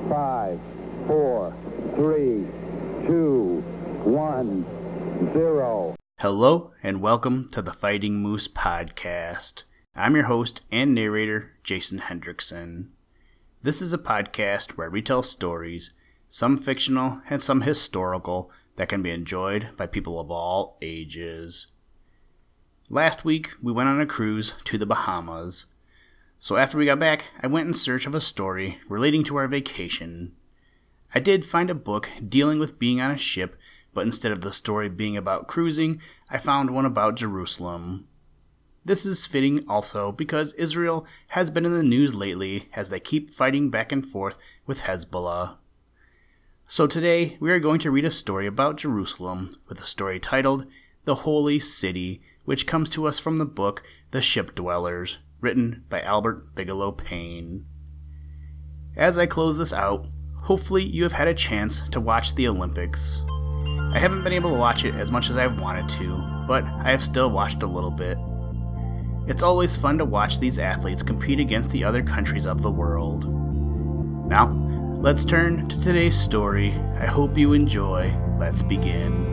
5, 4, 3, 2, 1, 0. Hello and welcome to the Fighting Moose Podcast. I'm your host and narrator, Jason Hendrickson. This is a podcast where we tell stories, some fictional and some historical, that can be enjoyed by people of all ages. Last week, we went on a cruise to the Bahamas. So after we got back, I went in search of a story relating to our vacation. I did find a book dealing with being on a ship, but instead of the story being about cruising, I found one about Jerusalem. This is fitting also because Israel has been in the news lately as they keep fighting back and forth with Hezbollah. So today, we are going to read a story about Jerusalem with a story titled The Holy City, which comes to us from the book The Ship Dwellers, written by Albert Bigelow Paine. As I close this out, hopefully you have had a chance to watch the Olympics. I haven't been able to watch it as much as I've wanted to, but I have still watched a little bit. It's always fun to watch these athletes compete against the other countries of the world. Now, let's turn to today's story. I hope you enjoy. Let's begin.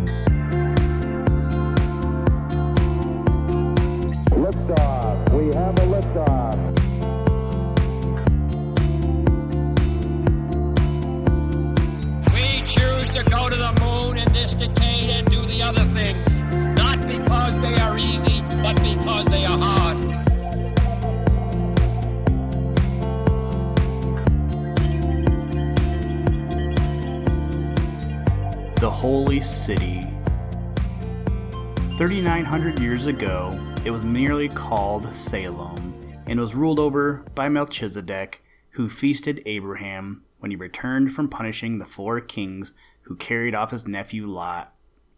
Liftoff. We have a liftoff. We choose to go to the moon in this decade and do the other things, not because they are easy, but because they are hard. The Holy City. 3,900 years ago, it was merely called Salem, and was ruled over by Melchizedek, who feasted Abraham when he returned from punishing the 4 kings who carried off his nephew Lot.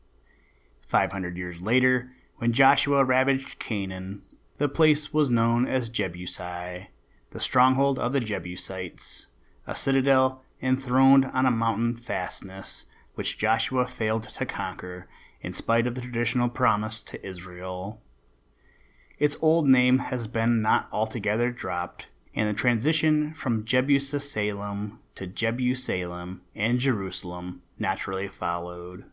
500 years later, when Joshua ravaged Canaan, the place was known as Jebusi, the stronghold of the Jebusites, a citadel enthroned on a mountain fastness, which Joshua failed to conquer in spite of the traditional promise to Israel. Its old name has been not altogether dropped, and the transition from Jebusalem to Jerusalem and Jerusalem naturally followed.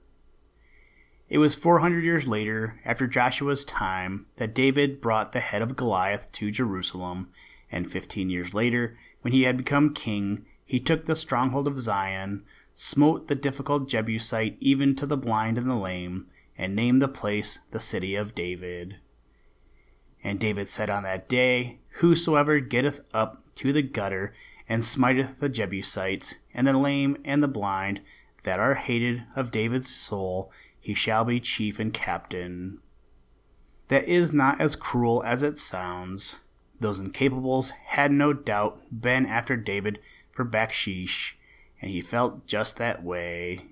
It was 400 years later, after Joshua's time, that David brought the head of Goliath to Jerusalem, and 15 years later, when he had become king, he took the stronghold of Zion, smote the difficult Jebusite even to the blind and the lame, and named the place the City of David. And David said on that day, Whosoever getteth up to the gutter, and smiteth the Jebusites, and the lame and the blind, that are hated of David's soul, he shall be chief and captain. That is not as cruel as it sounds. Those incapables had no doubt been after David for backsheesh, and he felt just that way.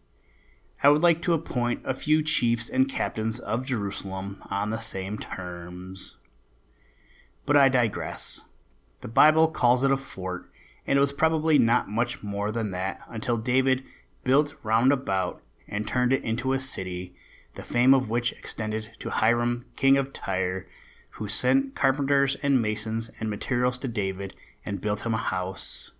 I would like to appoint a few chiefs and captains of Jerusalem on the same terms. But I digress. The Bible calls it a fort, and it was probably not much more than that until David built round about and turned it into a city, the fame of which extended to Hiram, king of Tyre, who sent carpenters and masons and materials to David and built him a house.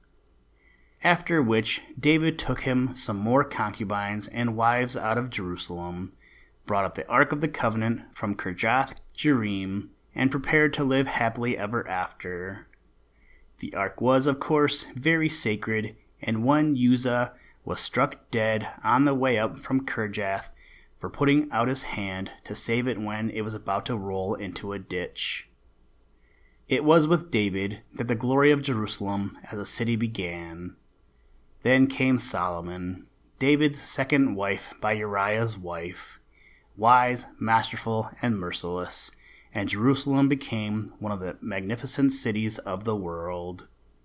After which David took him some more concubines and wives out of Jerusalem, brought up the Ark of the Covenant from Kirjath Jearim, and prepared to live happily ever after. The Ark was, of course, very sacred, and one Uzzah was struck dead on the way up from Kirjath for putting out his hand to save it when it was about to roll into a ditch. It was with David that the glory of Jerusalem as a city began. Then came Solomon, David's second wife by Uriah's wife, wise, masterful, and merciless, and Jerusalem became one of the magnificent cities of the world.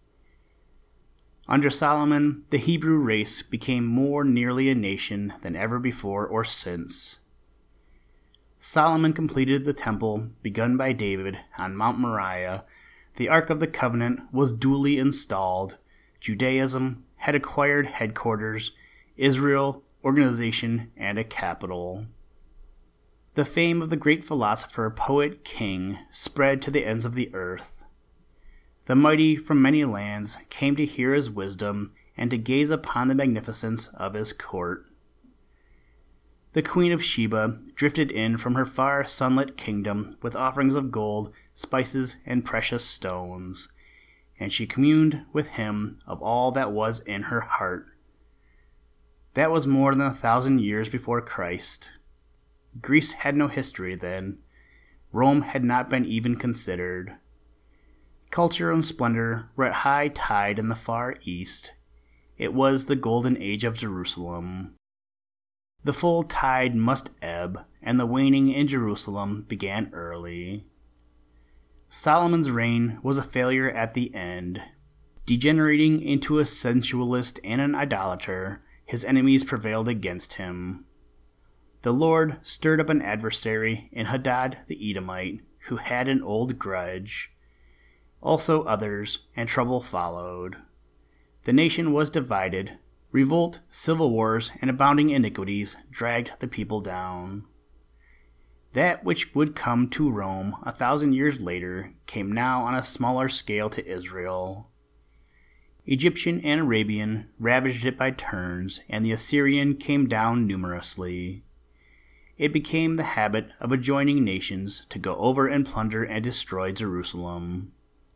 Under Solomon, the Hebrew race became more nearly a nation than ever before or since. Solomon completed the temple begun by David on Mount Moriah. The Ark of the Covenant was duly installed. Judaism had acquired headquarters, Israel, organization, and a capital. The fame of the great philosopher, poet, king spread to the ends of the earth. The mighty from many lands came to hear his wisdom and to gaze upon the magnificence of his court. The Queen of Sheba drifted in from her far sunlit kingdom with offerings of gold, spices, and precious stones, and she communed with him of all that was in her heart. That was more than 1,000 years before Christ. Greece had no history then. Rome had not been even considered. Culture and splendor were at high tide in the far east. It was the golden age of Jerusalem. The full tide must ebb, and the waning in Jerusalem began early. Solomon's reign was a failure at the end. Degenerating into a sensualist and an idolater, his enemies prevailed against him. The Lord stirred up an adversary in Hadad the Edomite, who had an old grudge. Also others, and trouble followed. The nation was divided. Revolt, civil wars, and abounding iniquities dragged the people down. That which would come to Rome 1,000 years later came now on a smaller scale to Israel. Egyptian and Arabian ravaged it by turns, and the Assyrian came down numerously. It became the habit of adjoining nations to go over and plunder and destroy Jerusalem.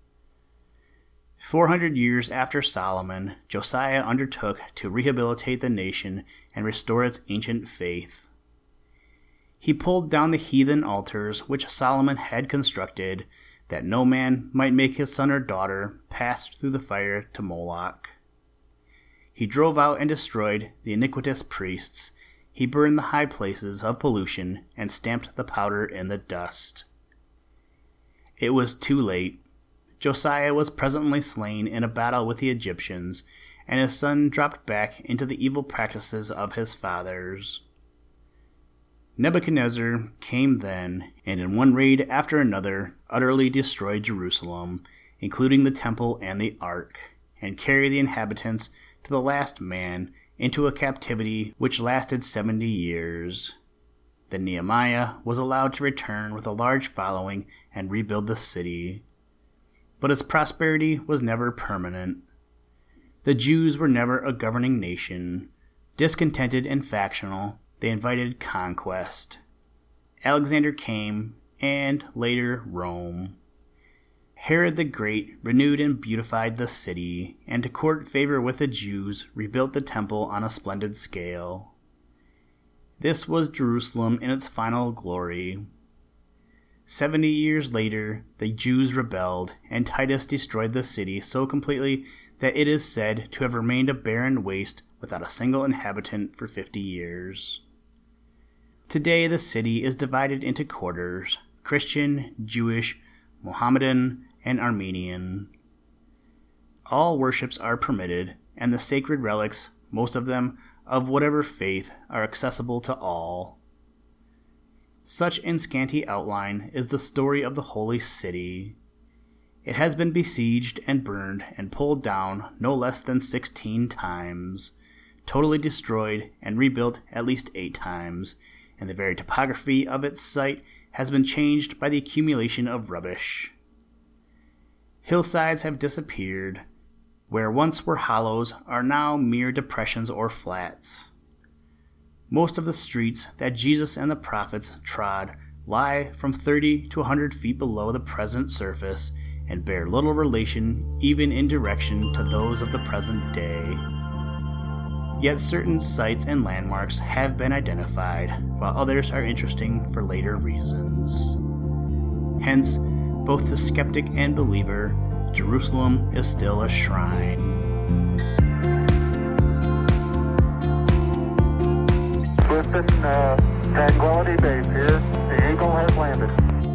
400 years after Solomon, Josiah undertook to rehabilitate the nation and restore its ancient faith. He pulled down the heathen altars which Solomon had constructed, that no man might make his son or daughter pass through the fire to Moloch. He drove out and destroyed the iniquitous priests. He burned the high places of pollution and stamped the powder in the dust. It was too late. Josiah was presently slain in a battle with the Egyptians, and his son dropped back into the evil practices of his fathers. Nebuchadnezzar came then, and in one raid after another utterly destroyed Jerusalem, including the temple and the ark, and carried the inhabitants to the last man into a captivity which lasted 70 years. Then Nehemiah was allowed to return with a large following and rebuild the city. But its prosperity was never permanent. The Jews were never a governing nation. Discontented and factional, they invited conquest. Alexander came, and later Rome. Herod the Great renewed and beautified the city, and to court favor with the Jews, rebuilt the temple on a splendid scale. This was Jerusalem in its final glory. 70 years later, the Jews rebelled, and Titus destroyed the city so completely that it is said to have remained a barren waste without a single inhabitant for 50 years. Today the city is divided into quarters: Christian, Jewish, Mohammedan, and Armenian. All worships are permitted, and the sacred relics, most of them of whatever faith, are accessible to all. Such in scanty outline is the story of the holy city. It has been besieged and burned and pulled down no less than 16 times, totally destroyed and rebuilt at least 8 times, and the very topography of its site has been changed by the accumulation of rubbish. Hillsides have disappeared. Where once were hollows are now mere depressions or flats. Most of the streets that Jesus and the prophets trod lie from 30 to 100 feet below the present surface and bear little relation, even in direction, to those of the present day. Yet certain sites and landmarks have been identified, while others are interesting for later reasons. Hence, both the skeptic and believer, Jerusalem is still a shrine. Houston, Tranquility Base here. The Eagle has landed.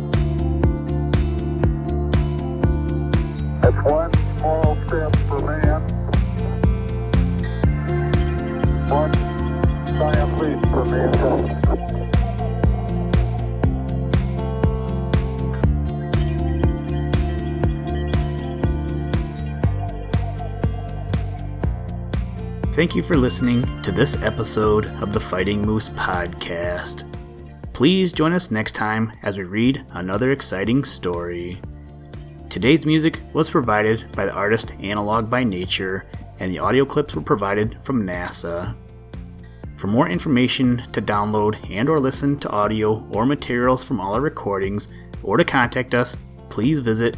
That's one small step for man, one giant leap for mankind. Thank you for listening to this episode of the Fighting Moose Podcast. Please join us next time as we read another exciting story. Today's music was provided by the artist Analog by Nature, and the audio clips were provided from NASA. For more information to download and or listen to audio or materials from all our recordings, or to contact us, please visit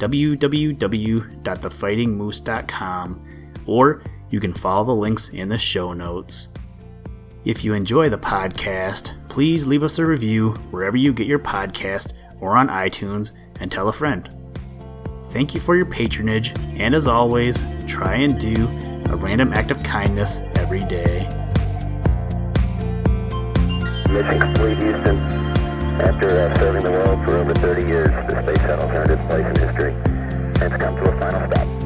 www.thefightingmoose.com, or you can follow the links in the show notes. If you enjoy the podcast, please leave us a review wherever you get your podcast or on iTunes, and tell a friend. Thank you for your patronage, and as always, try and do a random act of kindness every day. Mission complete, Houston. After serving the world for over 30 years, the space shuttle turned its place in history and has come to a final stop.